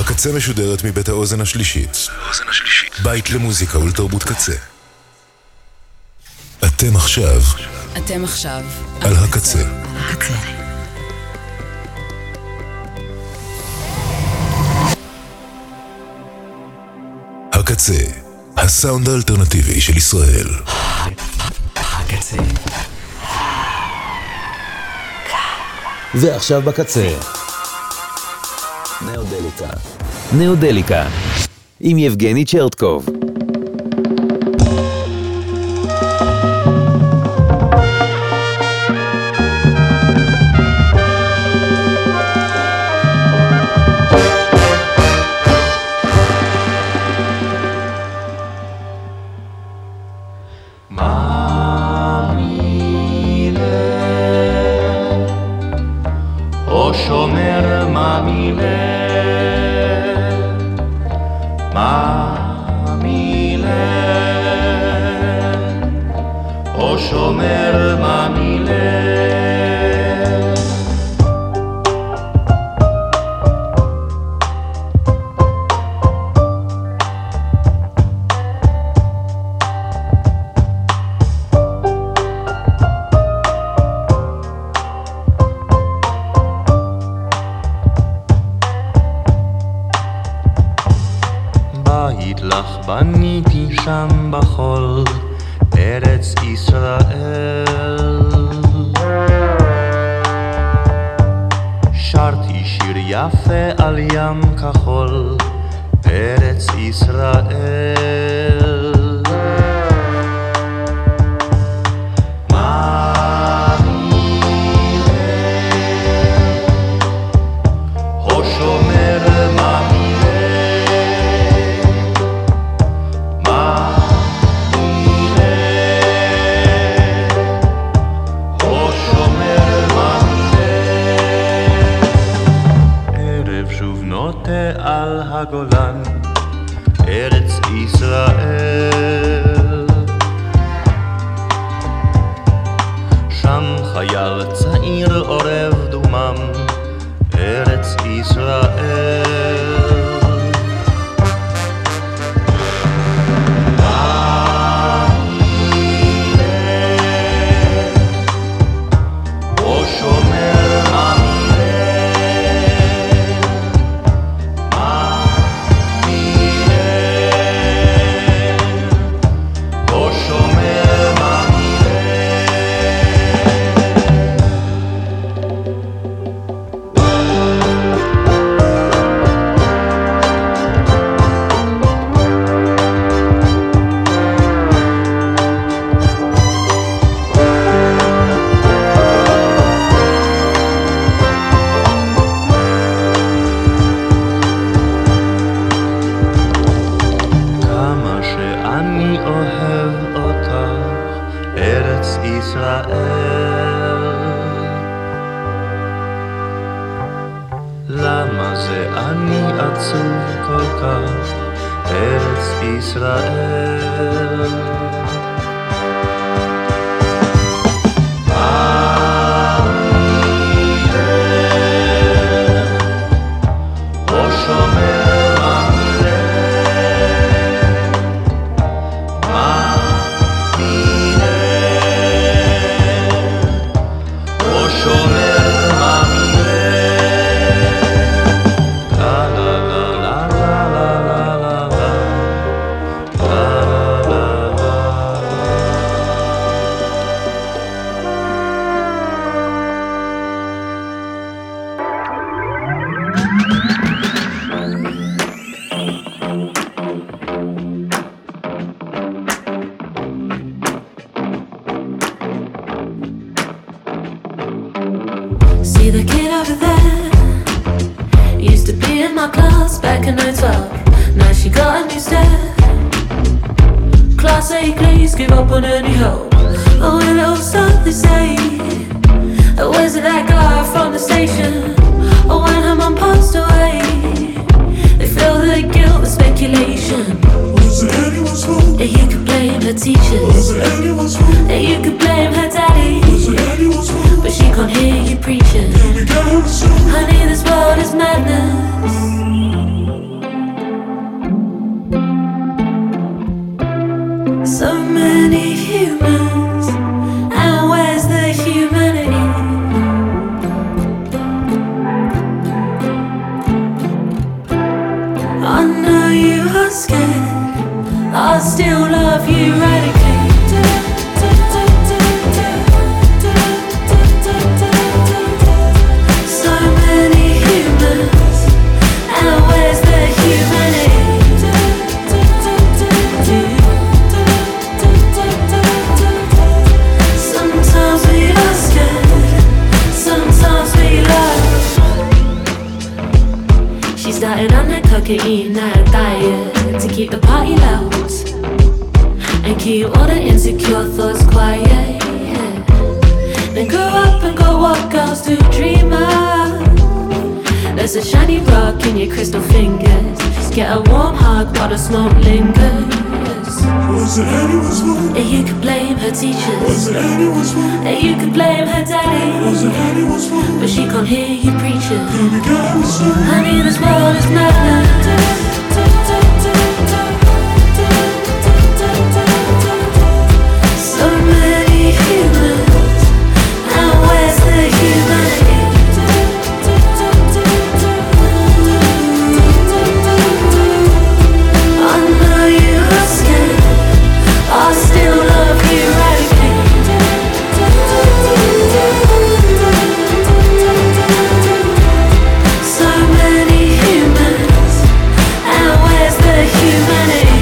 הקצה משודרת מבית האוזן השלישית. בית למוזיקה ולתרבות קצה. אתם עכשיו על הקצה. הקצה, הסאונד האלטרנטיבי של ישראל. הקצה. ועכשיו בקצה. נאודליקה. עם יבגני צ'רטקוב. Honey, this world is madness. scared, I'll still love you radically. So many humans, and where's the humanity? Sometimes we are scared, sometimes we love. She started on that cocaine, that diet, to keep the party loud and keep all the insecure thoughts quiet, yeah. Then grow up and go what girls do, dream of. There's a shiny rock in your crystal fingers. Just get a warm hug while the smoke lingers. Was it anyone's fault? And you could blame her teachers. Was it anyone's fault? And you could blame her daddy. Was it anyone's fault? But she can't hear you preaching. Can we get it straight? Honey, this world is madness. So many humans, and where's the humanity? I know you are scared, I'll still love you radically. So many humans, and where's the humanity?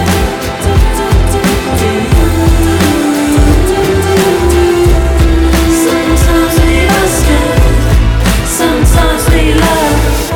Sometimes we are scared, sometimes we love.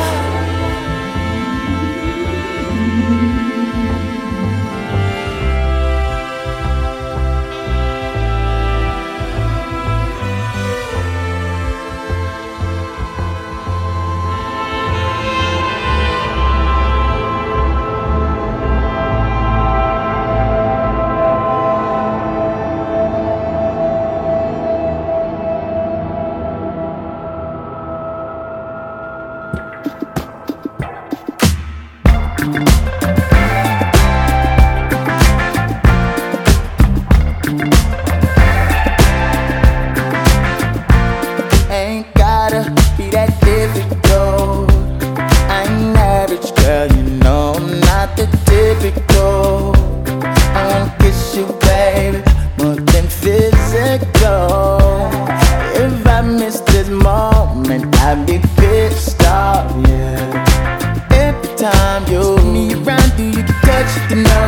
Ain't gotta be that difficult. I'm average, girl, you know I'm not the typical. I wanna kiss you, baby, more than physical. If I miss this moment, I'd be pissed off, yeah. Every time you see me around, do you get touched to know?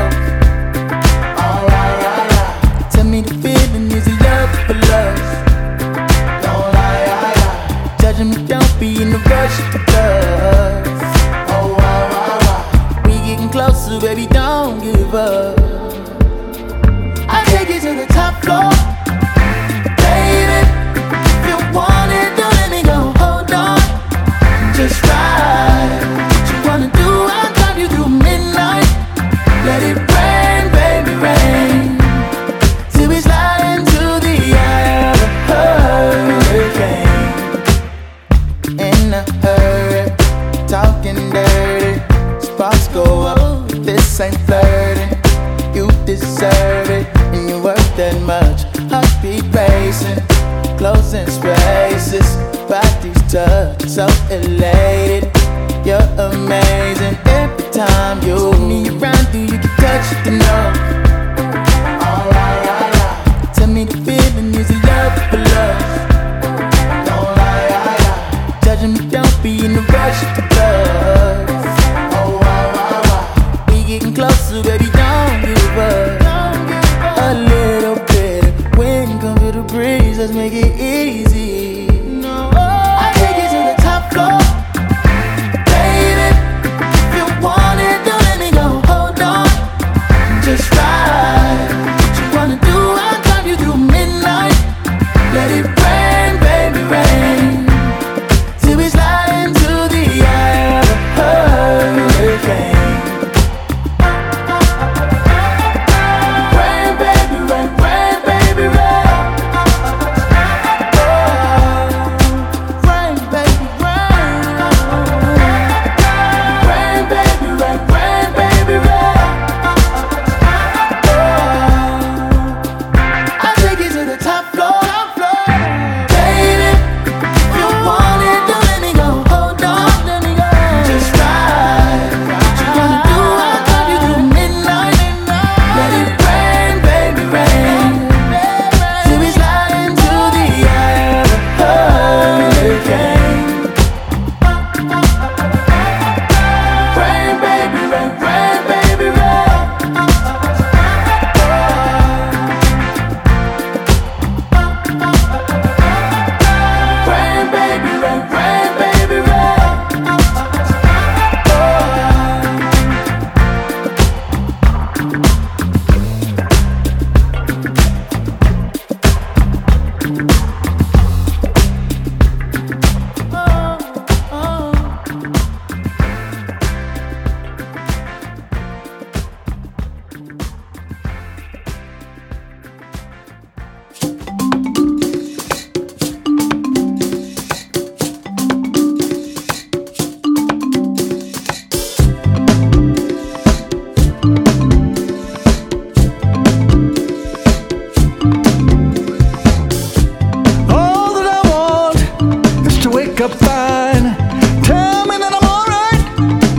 Alright. Tell me the feeling, is it love for love? Don't lie. Judging me, don't be in a rush to love. Oh, wow. We getting closer, baby, don't give up. I'll take you to the top floor. Baby, if you want it, don't let me go, hold on. Just ride. What you wanna do, I'll drive you through midnight. Let it rain, baby, rain. Till we slide into the eye of a hurricane. In a hurry, talking dirty. Sparks go up, this ain't flirting. You deserve it, and you're worth that much. Heartbeat racing, closing spaces. Bodies touch, so elated. You're amazing. Every time you see me around, do you get touched to know? Alright. Tell me the feeling, is it love for love? Don't lie. Judging me, don't be in a rush to love. Oh, wow. We getting closer, baby, don't give up. A little bit of wind, come feel the breeze, let's make it easy. I'll take you to the top floor. Baby, if you want it, don't let me go, hold on. Just ride. What you wanna do, I'll drive you through midnight. Let it rain, baby, rain. Till we slide into the eye of a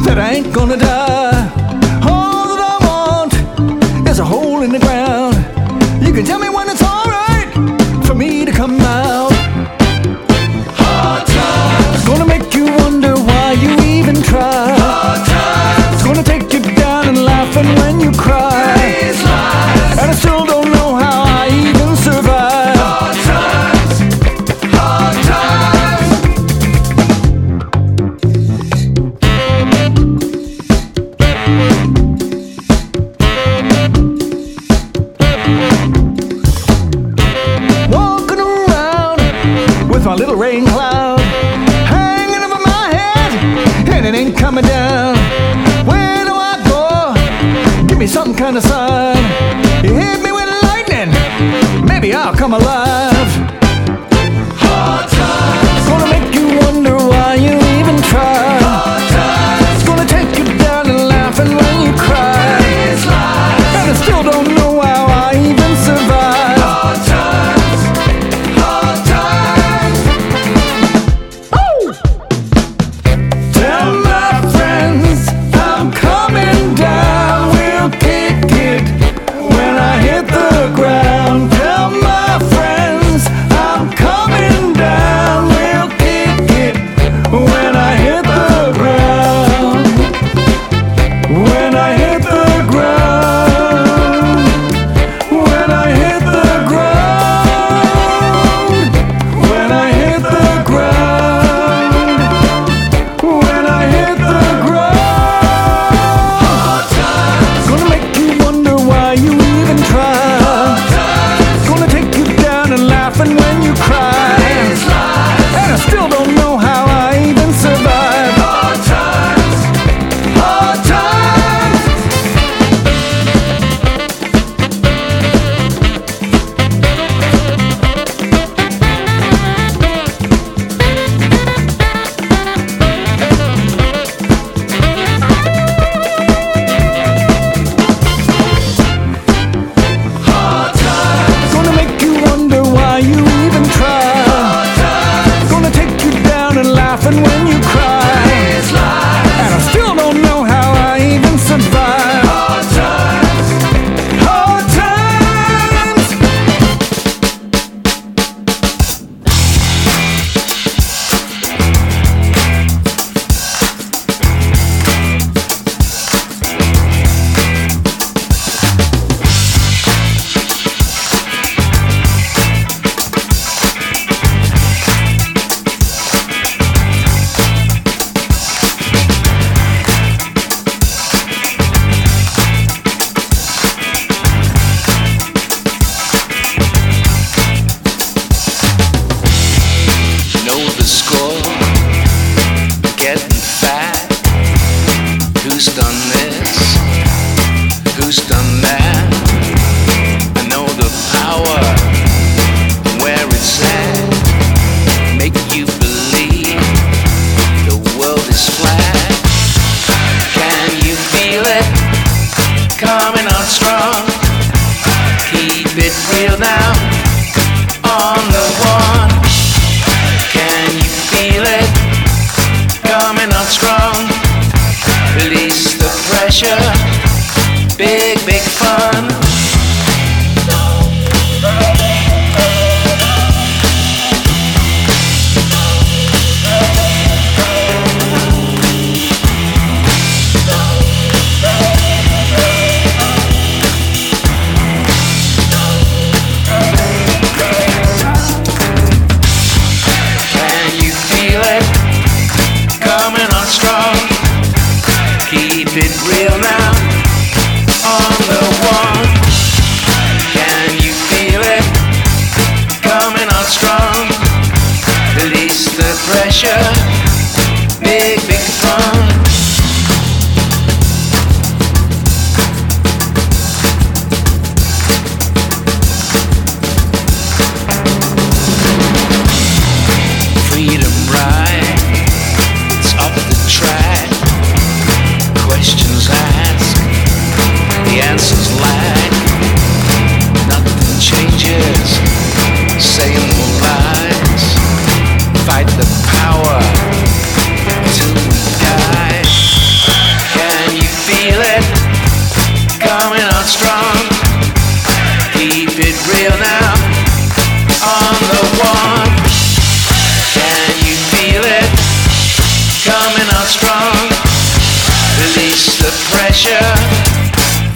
that I ain't gonna die. All that I want is a hole in the ground. You can tell me when it's alright for me to come out. Hard times gonna make you wonder why you even try. Hard times it's gonna take you down and laughing when you cry. These lies, and I still don't know how I even survive. Hard times, hard times. Walking around with my little rain cloud hanging over my head, and it ain't coming down. Where do I go? Give me some kind of sign. You hit me with lightning, maybe I'll come alive. Hard times gonna make you wonder why you even try. Hard times it's gonna take you down and laughing when you cry. These lies, and I still don't know how I even survive. Hard times, hard times. Oh! Tell my friends I'm coming down. We'll kick it when I hit the ground. Tell my friends I'm coming down. We'll kick it when I hit the ground. When I hit the ground. When I hit the ground. When I hit the ground. When I hit the ground. Hard times gonna make you wonder why you even try. Hard times gonna take you down and laughing when you cry. These lies, and I still don't know how I even survive. Hard times, hard times. Hard times gonna make you wonder why you even try. Hard times gonna take you down and laughing when you cry. These lies, and I still don't know how I even survive. Hard times, hard times. Know the score, getting fat. Who's done this? Who's done that? I know the power, where it's at. Make you believe the world is flat. Can you feel it coming on strong? Keep it real now, on the one. Can you feel it coming on strong? Release the pressure, big, big fun. Can you feel it coming on strong? Keep it real now, on the one. Can you feel it coming on strong? Release the pressure, big, big fun. Freedom ride, it's up the track. Questions asked, the answers lack. Nothing changes, same old lies. Fight the power,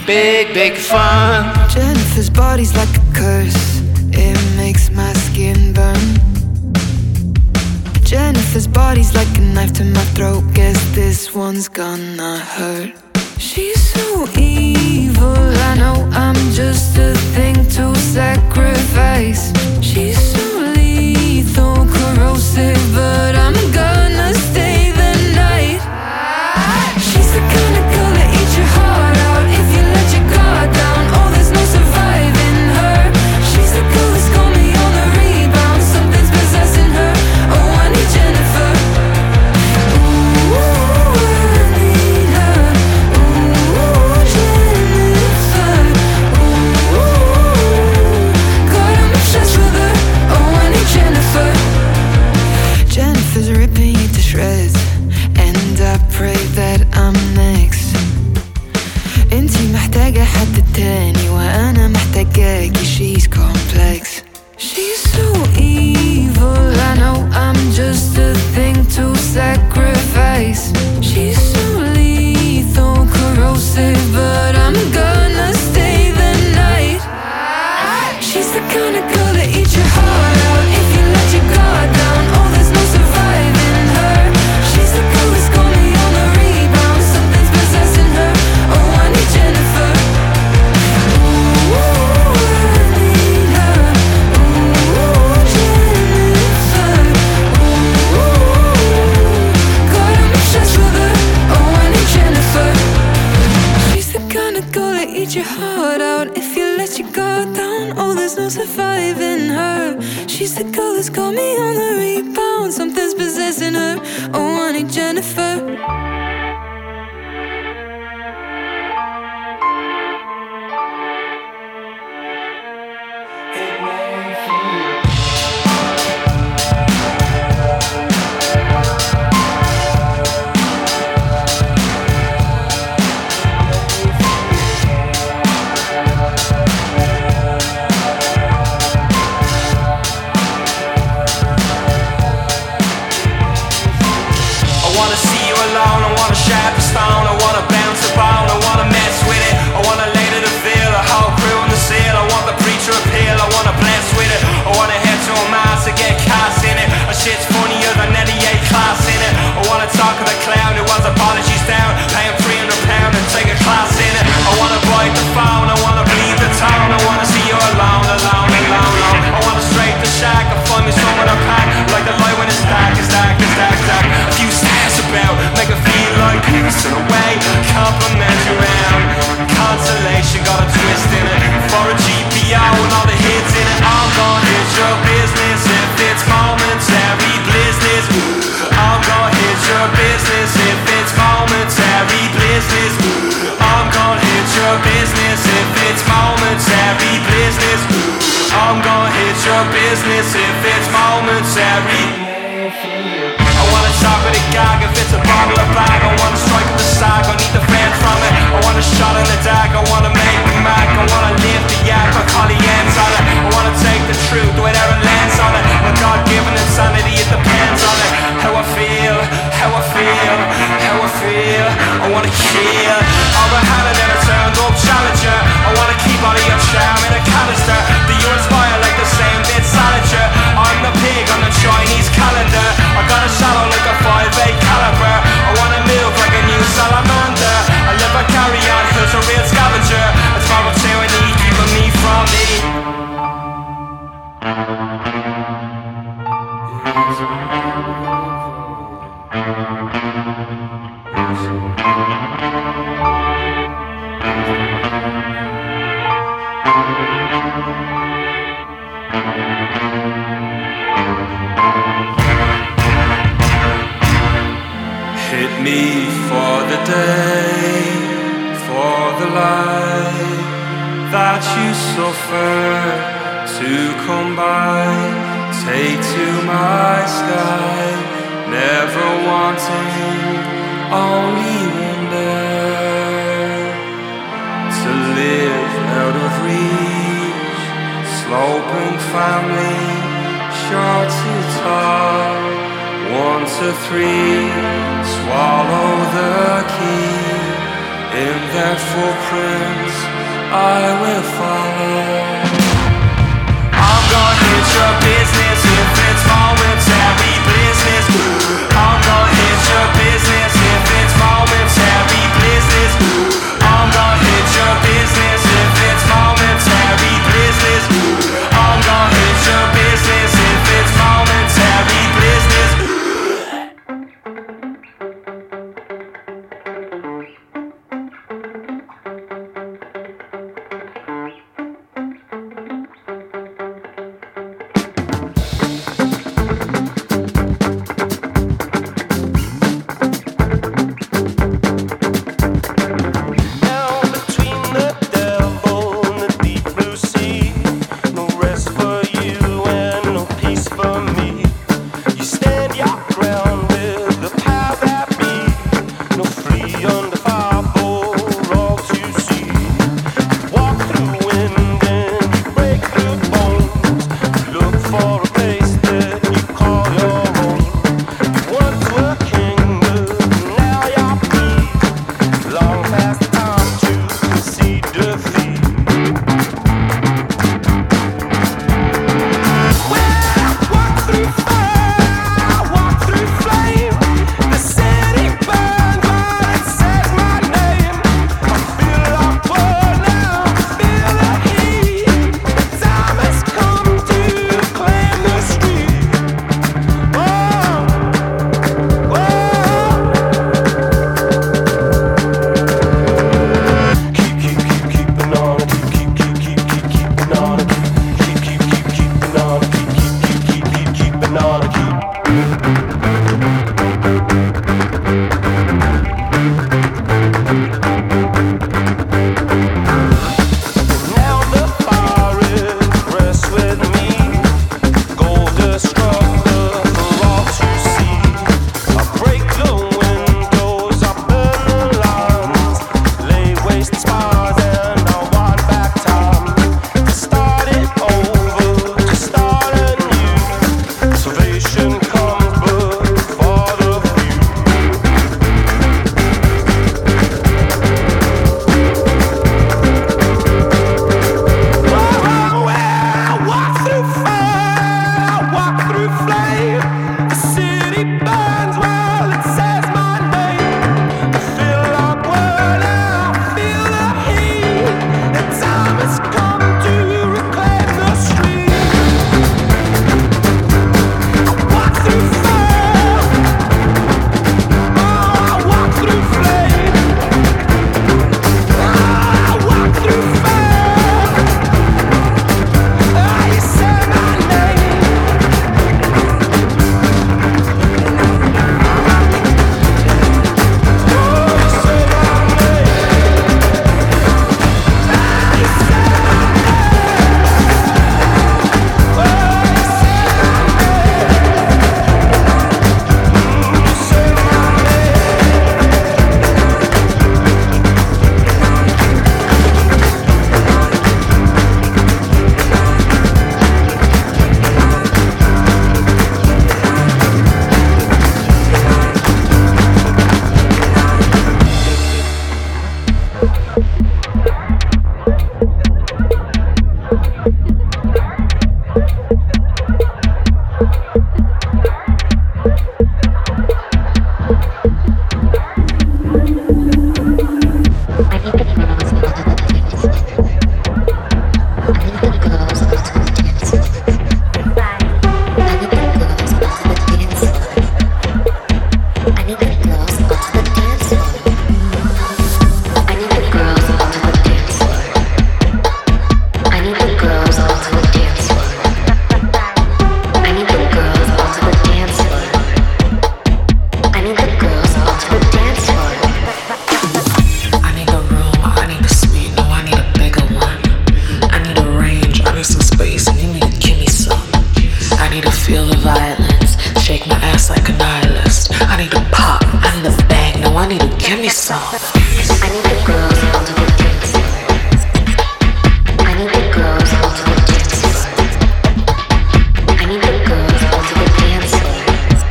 big, big fun. Jennifer's body's like a curse, it makes my skin burn. Jennifer's body's like a knife to my throat, guess this one's gonna hurt. She's so evil, I know I'm just a thing to sacrifice. She's so lethal, corrosive, but I'm gonna stay the night. She's the kind of girl that eats your heart out if you let your guard down. Oh, there's no surviving her. She's the girl that's got me on the rebound. Something's possessing her. Oh, I need Jennifer. Ooh, I need her. Ooh, Jennifer. Ooh, God, I'm obsessed with her. Oh, I need Jennifer. Jennifer's ripping you to shreds, and I pray that I'm next. انتي محتاجة حد تاني وأنا محتاجاكي. She's complex. She's so evil, I know I'm just a thing to sacrifice. She's so lethal, corrosive, but I'm gonna stay the night. She's the kind of girl that eats your heart out if you let your guard down. Oh, there's no surviving her. She's the girl that's got me on the rebound. Something's possessing her. Oh, I need Jennifer. Ooh, I need her. Ooh, Jennifer. Ooh, God, I'm obsessed with her. Oh, I need Jennifer. She's the kind of girl that eats your heart out if you let your guard down. Oh, there's no surviving her. She's the girl that's got me on the rebound. Something's possessing her. Oh, I need Jennifer. Shit's funnier than any A-class in it. I wanna talk to the clown who wants apologies down, paying £300 and take a class in it. I wanna bite the phone, I wanna bleed the town. I wanna see you alone, alone, alone, alone. I wanna straight the shack and find me someone to pack, like the light when it's dark, it's dark, it's dark, it's dark. A few stairs about, make it feel like peace in a way. Compliment you round, consolation got a twist in it. For a GPO and all the hits in it. I'm gonna hit your business if it's momentary business. I'm gonna hit your business if it's momentary business. I'm gonna hit your business if it's momentary business. I'm gonna hit your business if it's momentary. I wanna talk with a gag if it's a bottle or bag. I wanna strike with the sag, I need the fans from it. I want a shot in the dark, I wanna make me mad. I wanna lift the yak, I call the ends on it. I wanna take the truth, whatever lands on it. My God-given insanity, it depends on it. How I feel, how I feel, how I feel. I wanna kill all the hand and a turned up challenger. I wanna keep all of your charm in a canister. Do you inspire like the same bit salager? I'm the pig on the Chinese calendar. I got a shallow like a 5'8" caliber. I wanna move like a new salamander. I live a carry on, who's a real scavenger. It's my tyranny keeping me from me. Hit me for the day, for the light that you suffer to come by. Take to my sky, never wanting, only wonder to live out of reach. Sloping family, short to tall. 1 to 3, swallow the key. In their footprints I will follow. I'm gonna hit your business if it's momentary business. I'm gonna hit your business if it's momentary business. I'm gonna hit your business if it's momentary business. I'm gonna hit your business if it's momentary business.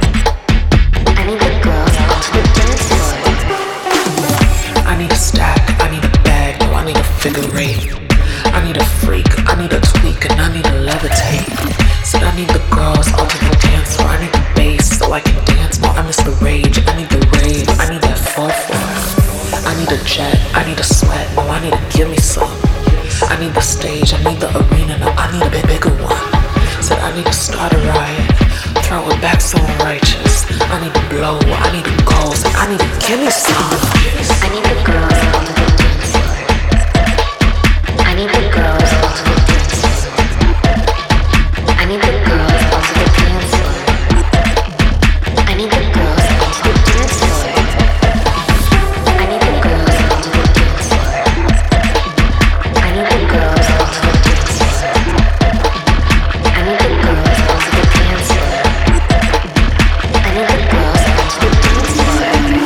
Stack figure eight. I need a freak, I need a tweak, and I need a levitate. Said I need the girls all to the dance floor. I need the bass so I can dance more. I miss the rage, I need the rave, I need that 4-4. I need a jet, I need a sweat, no I need to give me some. I need the stage, I need the arena, no I need a bit bigger one. Said I need to start a riot, throw it back so righteous. I need to blow, I need to go, so I need to give me some. I need the girls all to the dance floor. I need the girls all to the dance floor. I need the girls all to the dance floor. I need the girls all to the dance floor. I need the girls all to the dance floor. I need the girls all to the dance floor. I need the girls all to the dance floor. I need the girls all to the dance floor.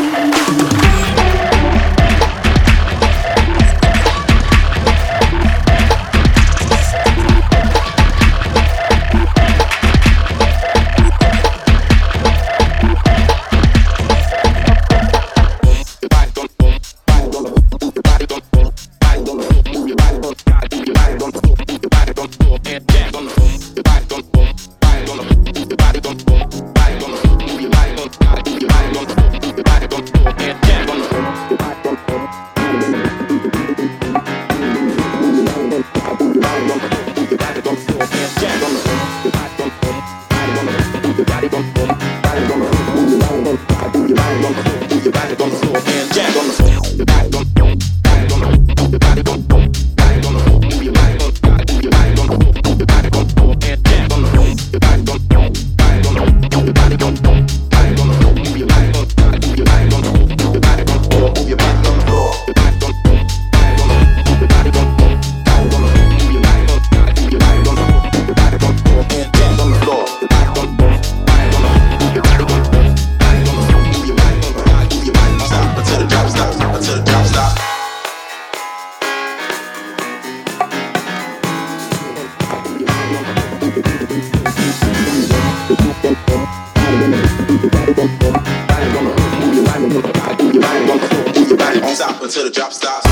Until the drop stops.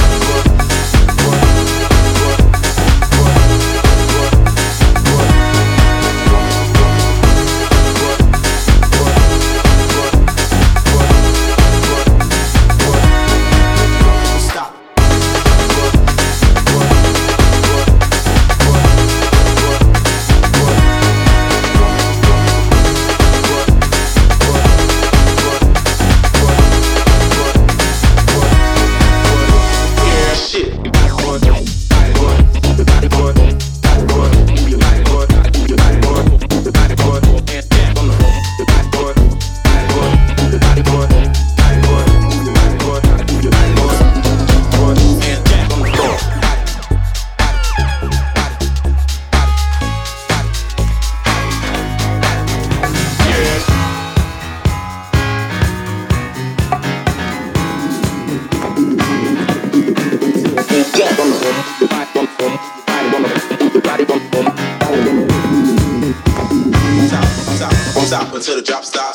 Stop until the drop stops.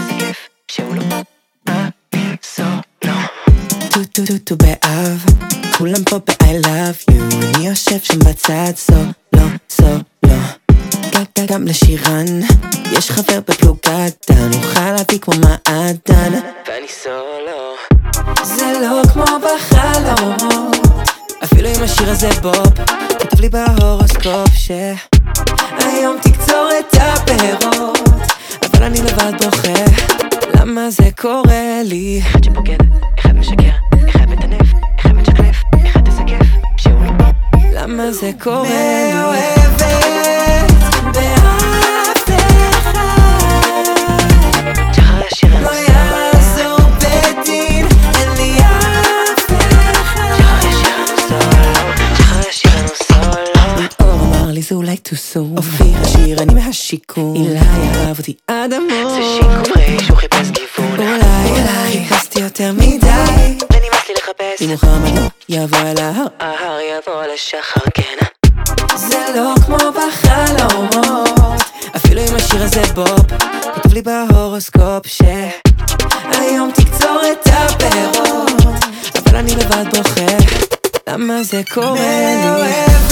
ט"ו באב, כולם פה ב-I love you, אני יושב שם בצד, סולו, סולו. גם לשירן, יש חבר בפלוגתה, נוכל להביא כמו מעדן, ואני סולו. זה לא כמו בחלומות, אפילו אם השיר הזה בוב, כתוב לי בהורוסקופ שהיום תקצור את הפירות, אבל אני לבד בוכה, למה זה קורה לי? אחד שבוגד, אחד משקר, אחד מטנף, אחד משקלף, אחד איזה כיף, שהוא לא פה, למה זה קורה לי? מאוהבת באף אחד, שחר השיר לא יעזור בדין, אין לי אף אחד, שחר השיר לנו סולו, אור אמר לי זה אולי too soon, אופיר השיר אני מהשיקום, אילי אהב אותי עד המון, זה שיקום ריש הוא חיפש גיוון, אולי חיפשתי יותר מדי, ונמאס לי לחפש, אם מוחמד לא יבוא אל ההר, ההר יבוא לשחר, כן. זה לא כמו בחלומות, אפילו אם השיר הזה בוב, כתוב לי בהורוסקופ שהיום תקצור את הפירות, אבל אני לבד בוכה, למה זה קורה לי? מאוהבת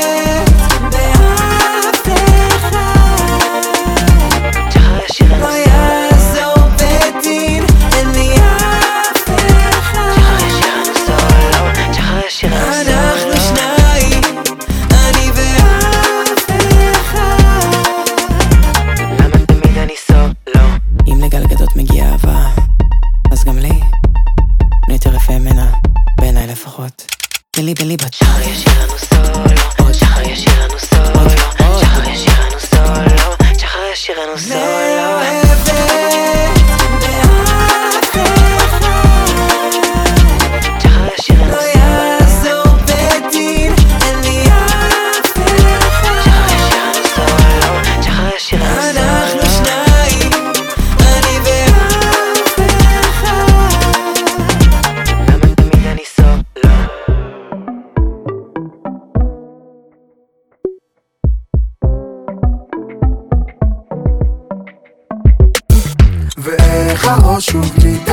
באף אחד, שחר השיר לא יעזור בדין, אין לי אף אחד, שחר השיר לנו סולו, שחר השיר לנו סולו, אנחנו שניים, אני ואף אחד, למה תמיד אני סולו? אם לגלגדות מגיעה אהבה, אז גם לי יותר יפה ממנה, בעיניי לפחות. בלי בת שחר ישיר לנו סולו, שחר ישיר לנו סולו, שחר ישיר לנו סולו, שחר ישיר לנו סולו. הראש שוב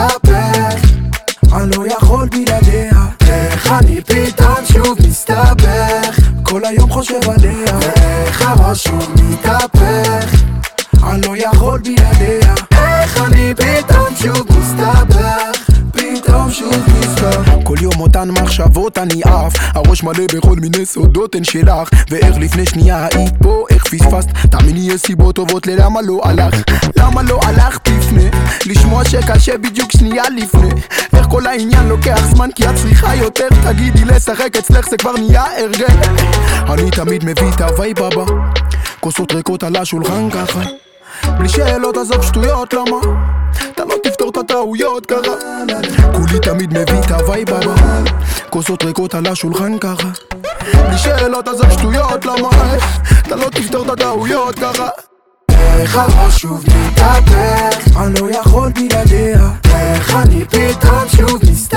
מתהפך, אני לא יכול בלעדיה, איך אני פתאום שוב מסתבך, כל היום חושב עליה, איך הראש שוב מתהפך, אני לא יכול בלעדיה, איך אני פתאום שוב מסתבך, פתאום שוב מסתבך, כל יום אותן מחשבות אני עף, הראש מלא בכל מיני סודות אין שלך, ואיך לפני שנייה היית פה, איך פספסת, תאמיני יש סיבות טובות ללמה לא הלך, למה לא הלך תפנה, לשמוע שקשה בדיוק שנייה לפני, איך כל העניין לוקח זמן כי את צריכה יותר, תגידי לשחק אצלך זה כבר נהיה הרגל, אני תמיד מביא את הווי בבא, כוסות ריקות על השולחן ככה, בלי שאלות עזוב שטויות למה, אתה לא תפתור את הטעויות ככה, כולי תמיד מביא את הווי בבא, כוסות ריקות על השולחן ככה, בלי שאלות עזוב שטויות למה, אתה לא תפתור את הטעויות ככה, איך הראש שוב מתהפך, אני לא יכול בלעדיה, איך אני פתאום שוב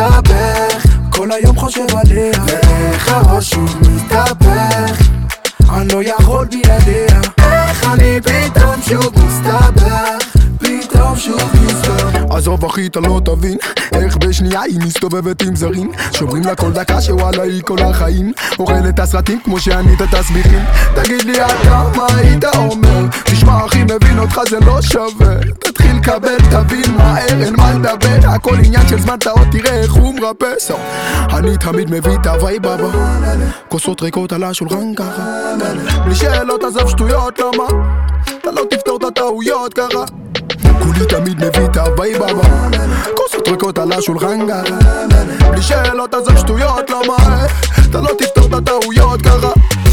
מסתבך, כל היום חושב עליה, איך הראש שוב מתהפך, אני לא יכול בלעדיה, איך אני פתאום שוב מסתבך, פתאום שוב מסתבך, עזוב אחי אתה לא תבין, איך בשנייה היא מסתובבת עם זרים, שומרים לה כל דקה שוואלה היא כל החיים, אוכלת את הסרטים כמו שאני את התסביכים, תגיד לי אתה מה היית אומר, תשמע אחי מבין אותך זה לא שווה, תתחיל קבל תבין מהר אין מה לדבר, הכל עניין של זמן אתה עוד תראה איך הוא מרפס, אני תמיד מביא את הווי בבא, כוסות ריקות על השולחן ככה, בלי שאלות עזוב שטויות למה, אתה לא תפתור את הטעויות ככה, כולי תמיד מביא את הווי בבא, כוסות ריקות על השולחן ככה, בלי שאלות עזוב שטויות למה, אתה לא תפתור את הטעויות ככה,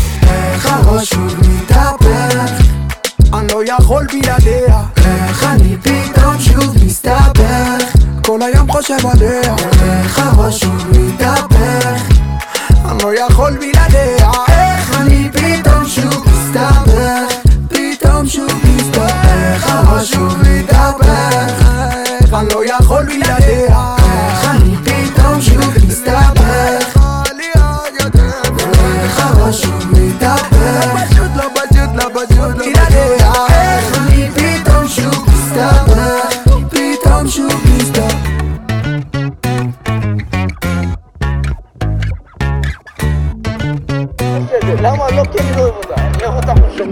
איך הראש שוב מתהפך, אני לא יכול בלעדיה, איך אני פתאום שוב מסתבך, כל היום חושב עליה, איך הראש שוב מתהפך, אני לא יכול בלעדיה, איך אני פתאום שוב מסתבך, פתאום שוב מסתבך, איך הראש שוב מתהפך, אני לא יכול בלעדיה, איך אני פתאום שוב מסתבך, איך הראש שוב מתהפך, בלעדיה, איך אני פתאום שוב מסתבך, פתאום שוב מסתבך. למה לא כי אני לא אוהב אותה, אני אוהב אותה עכשיו.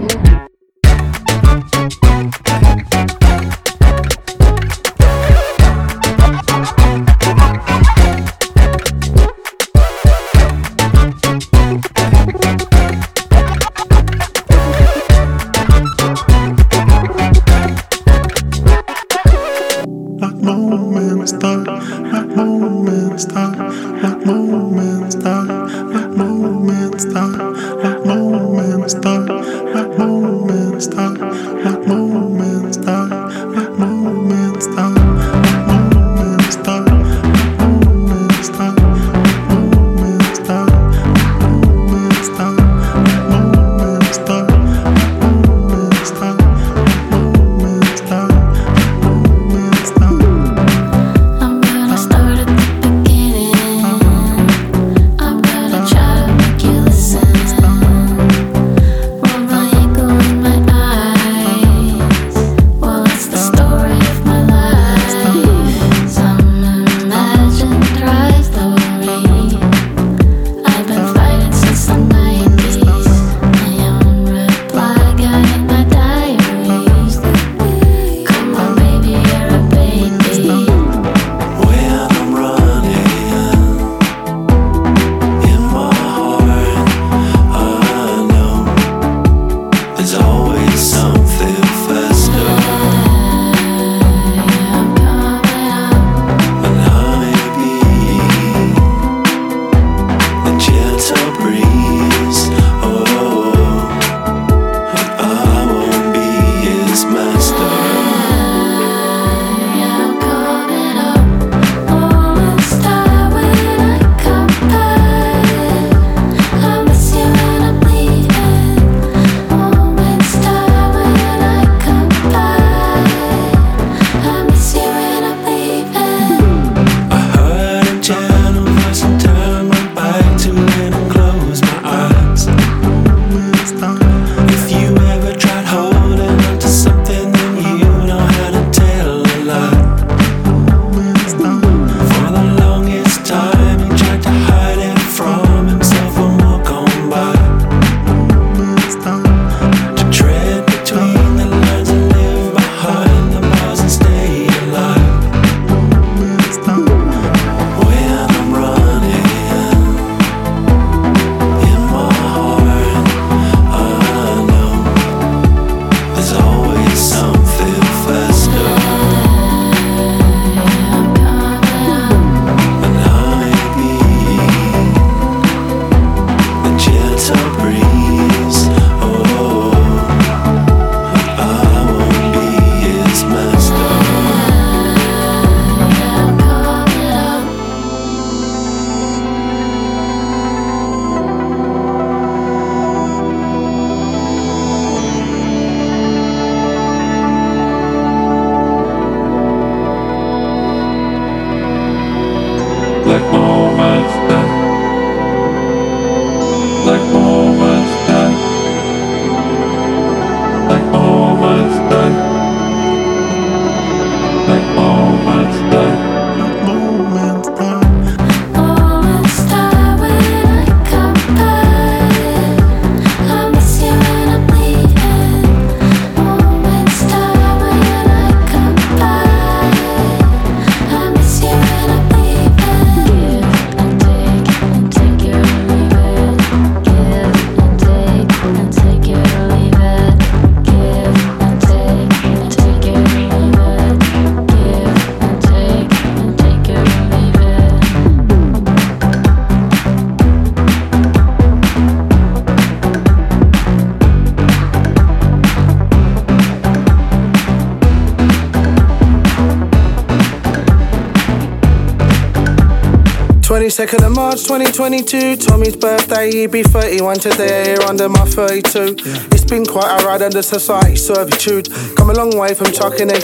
Second of March 2022, Tommy's birthday, he'd be 31 today, here under my 32. It's been quite a ride under society servitude. Come a long way from chucking eggs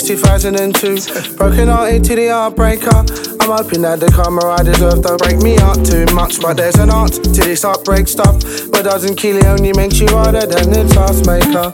2002. Broken hearted to the heartbreaker. I'm hoping that the karma I deserve don't break me up too much. But there's an art to this heartbreak stuff. But doesn't kill you, only makes you harder than the task maker.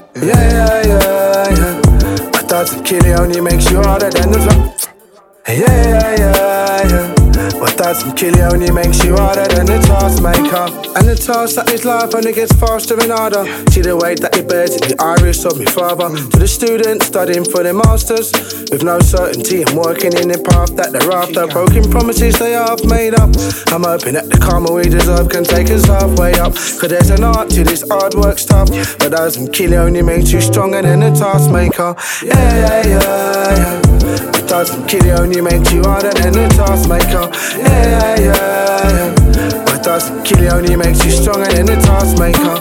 Yeah. But doesn't kill you, only makes you harder than the yeah. What doesn't kill you only makes you harder than the task maker. And the task that is life only gets faster and harder. See the way that it bears in the iris of my father. To the students studying for their masters, with no certainty and working in the path that they're after. Broken promises they have made up. I'm hoping that the karma we deserve can take us halfway up. Cause there's an art to this hard work stuff. But doesn't kill you only makes you stronger than the task maker. Yeah. It doesn't kill you only makes you harder than the task maker. Yeah. What doesn't kill you only makes you stronger than the task maker.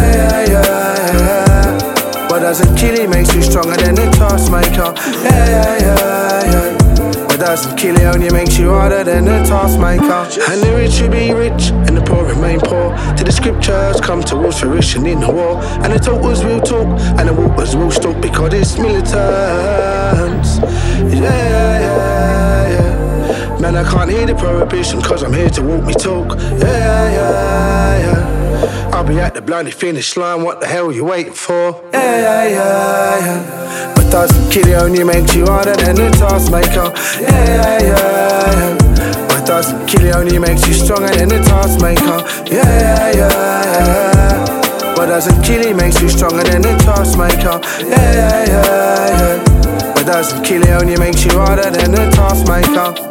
Yeah. What doesn't kill you makes you stronger than the task maker. Yeah. What doesn't kill you only makes you harder than the task maker. And the rich will be rich and the poor remain poor. Till the scriptures come towards fruition in the war. And the talk was real talk and the walk was real talk because it's militants. Yeah. Man, I can't hear the prohibition cause I'm here to walk me talk. Yeah. I'll be at the bloody finish line, what the hell you waiting for? Yeah. What doesn't kill you only makes you harder than the task maker. Yeah. What doesn't kill you only makes you stronger than the task maker. Yeah. What doesn't kill you makes you stronger than the task maker. Yeah. What doesn't kill you only makes you harder than the task maker.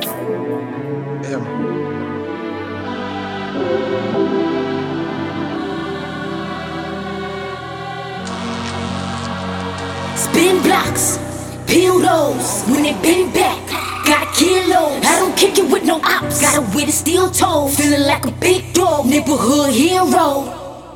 Spin blocks, peel those, when they bend back, gotta kill those. I don't kick it with no ops, gotta wear the steel toe. Feeling like a big dog, neighborhood hero.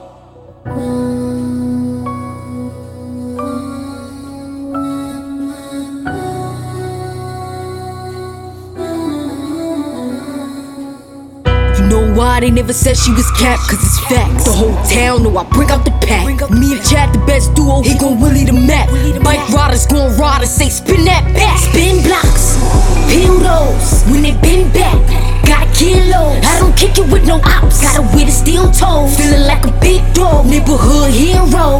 Why they never said she was capped, cause it's facts. The whole town know I bring out the pack. Me and Chad the best duo, he gon' Willie the map. Bike riders gon' ride and say spin that back. Spin blocks, peel those, when they bend back, gotta kill those. I don't kick it with no ops, gotta wear the steel toe. Feeling like a big dog, neighborhood hero.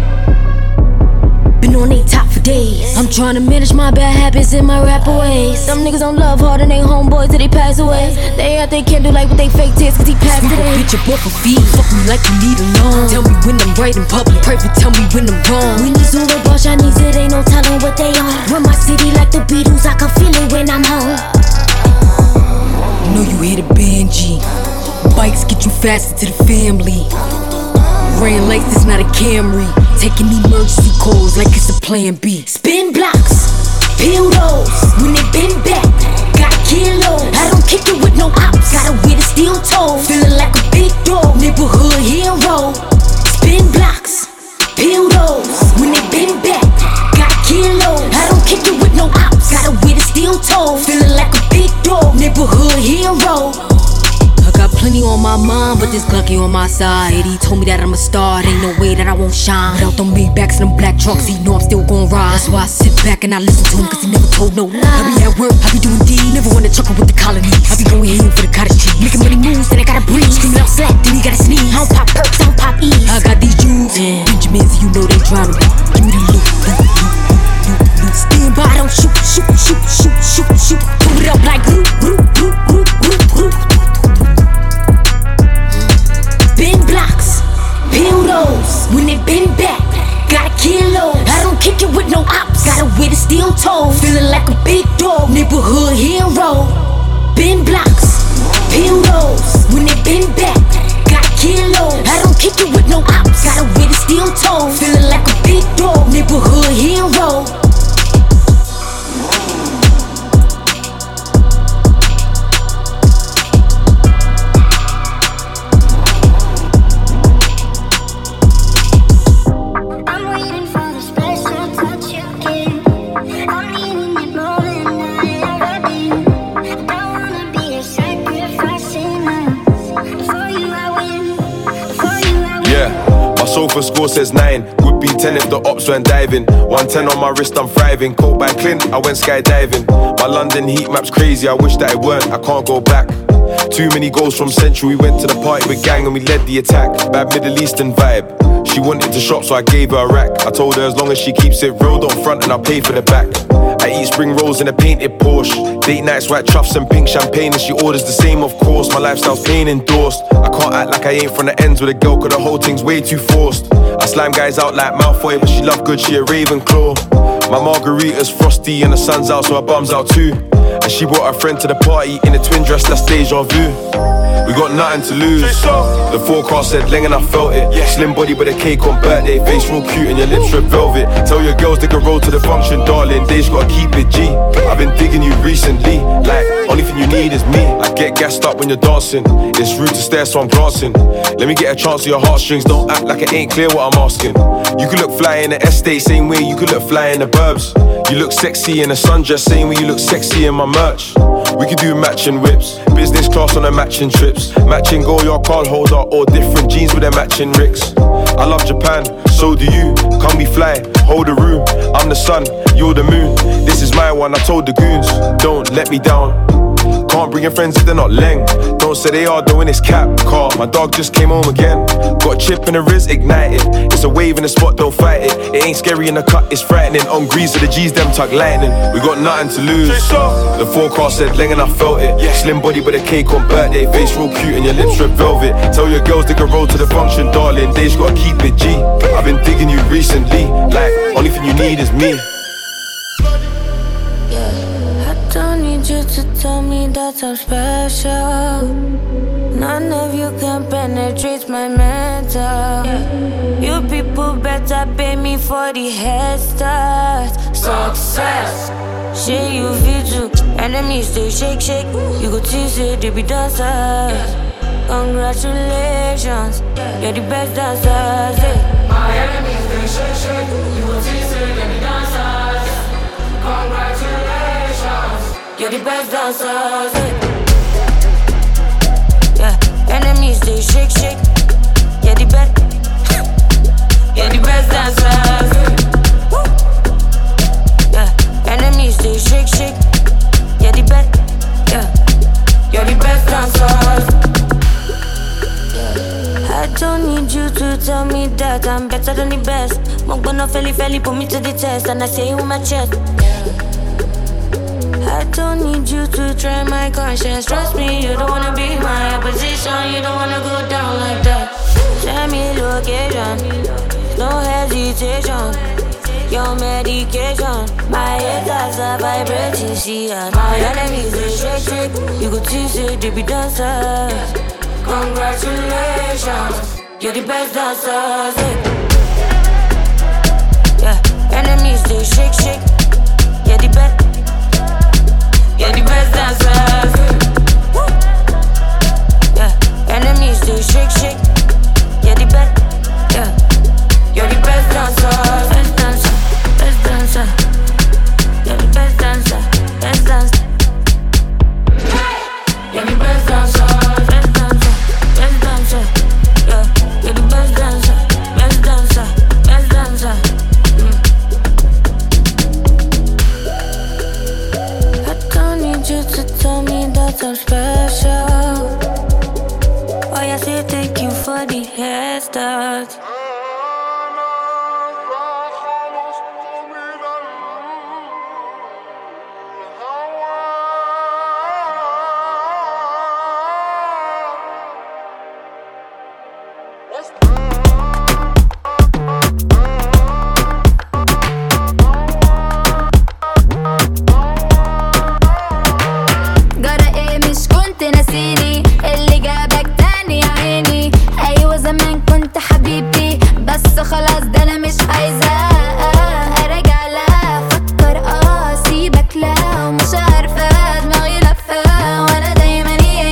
Been on they top for days. I'm trying to manage my bad habits in my rapper ways. Some niggas don't love hard and they homeboys till they pass away. They out they can't do like what they fake tears cause he passed today. Bitch up off a feed, fuck me like you need a loan. Tell me when I'm right in public, pray for tell me when I'm wrong. When it's all about Chinese, it ain't no telling what they on. Run my city like the Beatles, I can feel it when I'm home. Know you hear the Benji. Bikes get you faster to the family. Rain lights, it's not a Camry. Taking emergency calls like it's a plan B. Spin blocks, peel those, when they bend back, gotta kill those. I don't kick it with no ops, gotta wear the steel toe. Feeling like a big dog, neighborhood hero. Spin blocks, peel those, when they bend back, gotta kill those. I don't kick it with no ops, gotta wear the steel toe. Feeling like a big dog, neighborhood hero. Got plenty on my mind, but this Glucky on my side. He told me that I'm a star, ain't no way that I won't shine. Without them big backs and them black trucks, he know I'm still gon' ride. That's why I sit back and I listen to him, cause he never told no lie. I be at work, I be doing D, never wanna chuckle with the colonies. I be going in for the cottage cheese, making money moves, then I gotta breathe. Screaming out slack, then he gotta sneeze. I don't pop perks, I don't pop E's. I got these Jews, Benjamins, you know they drowning me. Give me the loot. Stand by, don't shoot. Put it up like root. Spin blocks, peel those, when they bend back, gotta kill those. I don't kick it with no ops, gotta wear the steel toe. Feeling like a big dog, neighborhood hero. Bend blocks, peel those, when they bend back, gotta kill those. I don't kick it with no ops, gotta wear the steel toe. Feeling like a big dog, neighborhood hero. Sofa score says 9, would be 10 if the ops went diving. 110 on my wrist, I'm thriving. Caught by Clint, I went skydiving. My London heat map's crazy, I wish that it weren't, I can't go back. Too many goals from Central, we went to the party with gang and we led the attack. Bad Middle Eastern vibe, she wanted to shop so I gave her a rack. I told her as long as she keeps it real, don't front and I'll pay for the back. I I eat spring rolls in a painted Porsche. Date nights, white truffs and pink champagne, and she orders the same, of course. My lifestyle's plain endorsed. I can't act like I ain't from the ends with a girl, cause the whole thing's way too forced. I slime guys out like Malfoy, but she love good, she a Ravenclaw. My margarita's frosty and the sun's out, so her bum's out too. And she brought her friend to the party in a twin dress, that's deja vu. We got nothing to lose. The forecast said Leng and I felt it. Slim body with a cake on birthday, face real cute and your lips red velvet. Tell your girls they can roll to the function, darling. They just gotta keep it G. I've been digging you recently, like only thing you need is me. I get gassed up when you're dancing. It's rude to stare, so I'm glancing. Let me get a chance of your heartstrings. Don't act like it ain't clear what I'm asking. You could look fly in the estate, same way you could look fly in the burbs. You look sexy in a sundress, same way you look sexy in my merch. We could do matching whips, business class on a matching trips, matching Goyard card holder or different jeans with their matching Ricks. I love Japan, so do you. Come we fly, hold the room. I'm the sun, you're the moon. This is my one, I told the goons. Don't let me down. Can't bring your friends if they're not Leng. Don't say they are doing this cap car. My dog just came home again. Got a chip in the wrist, ignited. It's a wave in the spot, don't fight it. It ain't scary in the cut, it's frightening. On grease so the G's them tuck lightning. We got nothing to lose. The forecast said Leng and I felt it. Slim body with a cake on birthday, face real cute and your lips red velvet. Tell your girls they can roll to the function, darling. They just gotta keep it G. I've been digging you recently, like only thing you need is me. Don't need you to tell me that I'm special. None of you can penetrate my mental. You people better pay me for the head start. Success, shey you feel too. Enemies they shake, shake. You go tease it, they be dancers. Congratulations, you're the best dancers. My enemies they shake, shake. You go tease it, they be dancers. Congratulations. You're the best dancers, yeah. Enemies they shake, shake. You're the best. You're the best dancers, yeah. Enemies they shake, shake. You're the best, yeah. You're the best dancers, yeah. I don't need you to tell me that I'm better than the best. Mongbono feli put me to the test, and I say it with my chest. I don't need you to try my conscience. Trust me, you don't wanna be my opposition. You don't wanna go down like that. Send me location, no hesitation. Your medication, my haters are vibrating. See us, my enemies they shake, shake. You go tease it, they be dancers. Congratulations, you're the best dancers, yeah. Enemies they shake, shake. You're the best. You're the best dancers, yeah. Enemies they shake, shake. You're the best, yeah. You're the best dancers, best dancer, best dancer. You're the best dancer, best dancer. You're the best dancer, best dancer, best dancer, yeah. You're the best dancer, best dancer, best dancer. You to tell me that I'm special. Why I say thank you for the head start. خلاص ده انا مش عايزة ارجع لا افكر سيبك لا ومش عارفة دماغي لفة وانا دايما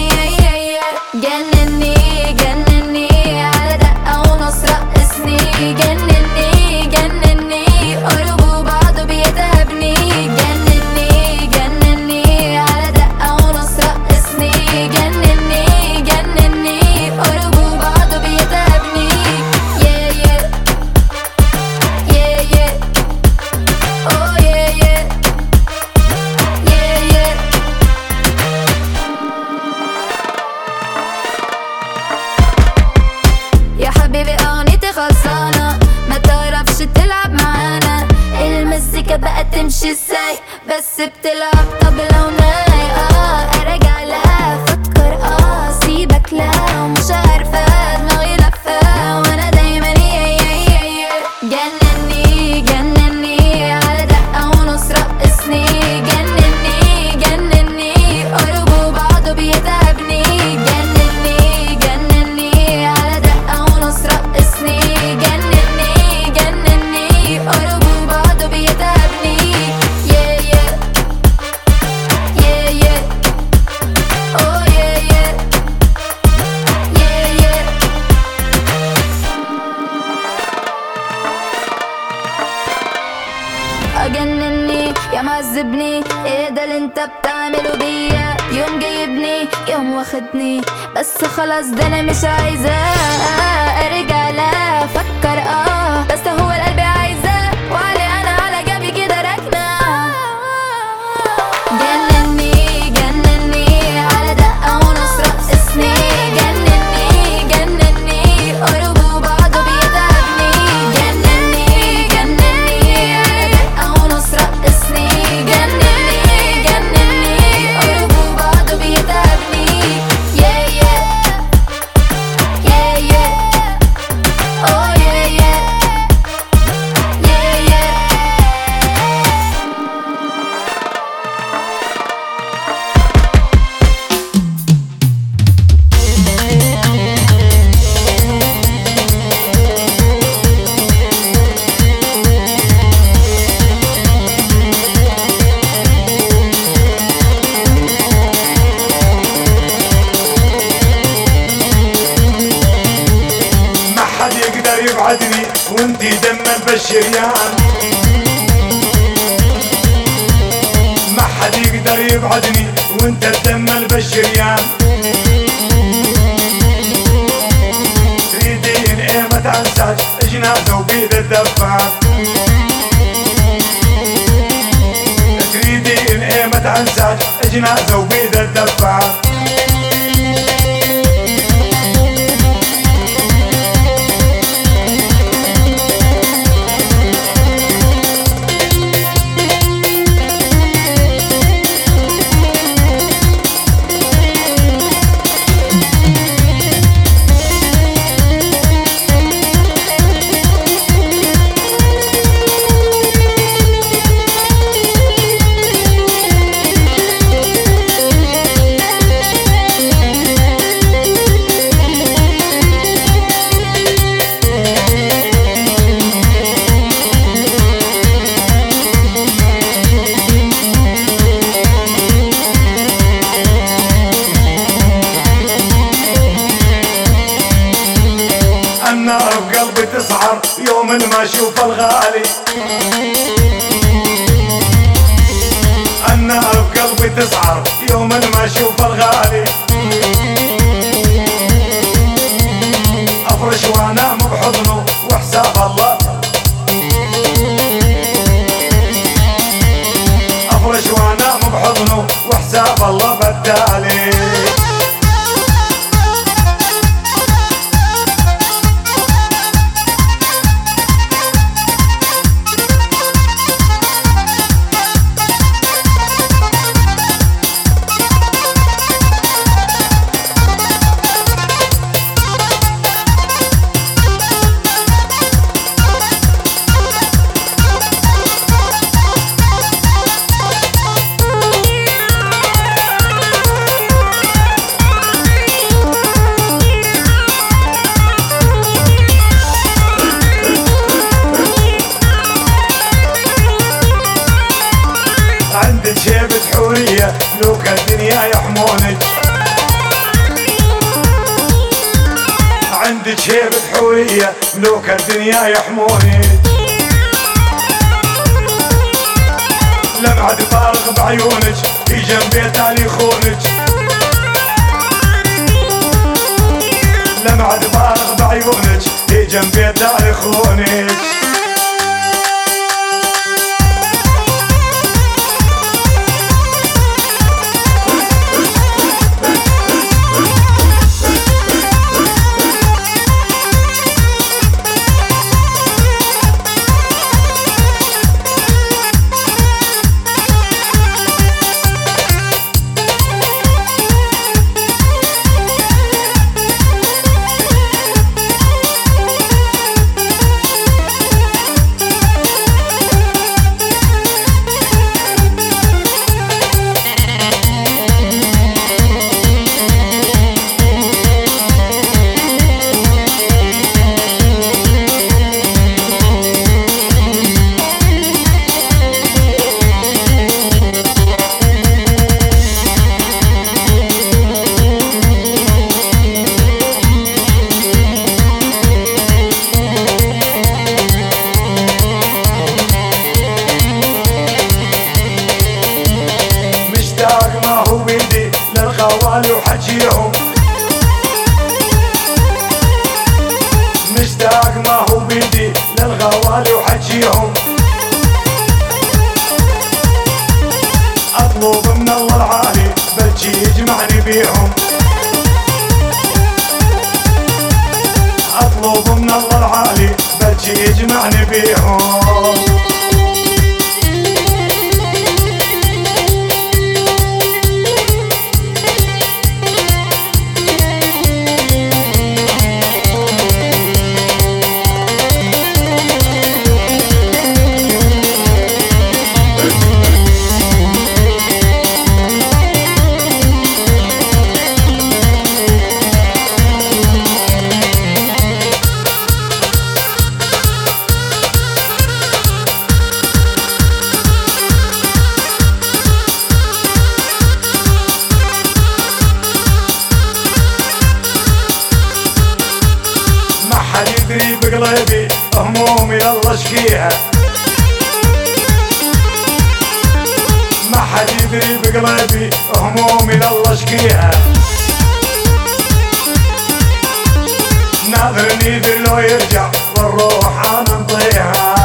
جنني جنني على دقة ونص رقصني جنني جنني قربوا بعضه بيتعبني جنني جنني على دقة ونص رقصني جنني جنني قربوا بعضه بيتعبني. خلصانة ما تعرفش تلعب معانا المزيكا بقى تمشي ازاي بس بتلعب طبلة وناي ارجع لها افكر سيبك لا ومش عارفة دماغي لفة وانا دايما جنني جنني على دقة ونص رقصني جنني جنني قربوا بعضه بيتعبني جنني جنني على دقة ونص رقصني جنني جنني قربوا بعضه بيتعبني yeah yeah yeah yeah oh yeah yeah yeah yeah أجنني يا معذبني ايه ده اللي انت بتعمله بيا يوم جايبني يوم واخدني بس خلاص ده انا مش عايزة ارجع لا افكر بس هو القلب عايزة وعلي انا على جنبي كده راكنة جنني جنني على دقة ونص رقصني جنني جنني قربوا بعضه بيتعبني جنني جنني على دقة ونص رقصني جنني جنني قربوا بعضه بيتعبني yeah yeah yeah yeah oh yeah yeah yeah yeah ما حد يقدر يبعدني وانتي دم البشريان ما حد يقدر يبعدني وانت الدم البشريان تريدين ايه ما تنساش جنازة وبيد الدفان تريدين ايه ما تنساش جنازة وبيد الدفان النار بقلبي تسعر يوم ما اشوف الغالي النار بقلبي تسعر يوم ما اشوف الغالي افرش وانام بحضنه وحساب الله افرش وانام بحضنه وحساب الله بدالي عندك شيبة حورية لوك الدنيا يحمونك عندك شيبة حورية لوك الدنيا يحمونك لمعة فارغ بعيونك في جنبي تالي خونك لمعة فارغ بعيونك في جنبي تالي خونك بيدي للغوالي وحجيهم اطلب من الله العالي بلجي يجمعني بيهم اطلب من الله العالي بلجي يجمعني بيهم بقلبي همومي يلا اشكيها ما حد يدري بقلبي همومي يلا اشكيها ناظرني ذي لو يرجع والروح انا نطيها